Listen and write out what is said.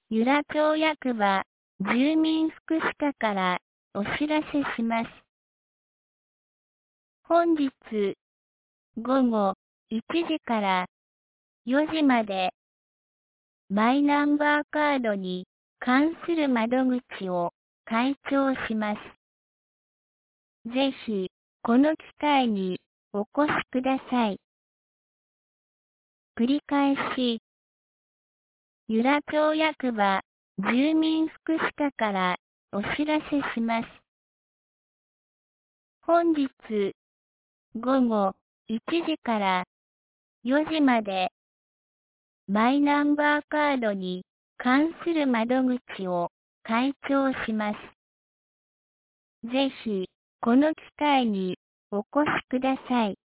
由良町役場住民福祉課からお知らせします。本日午後1時から4時までマイナンバーカードに関する窓口を開庁します。ぜひこの機会にお越しください。繰り返し、由良町役場住民福祉課からお知らせします。本日午後1時から4時までマイナンバーカードに関する窓口を開庁します。ぜひこの機会にお越しください。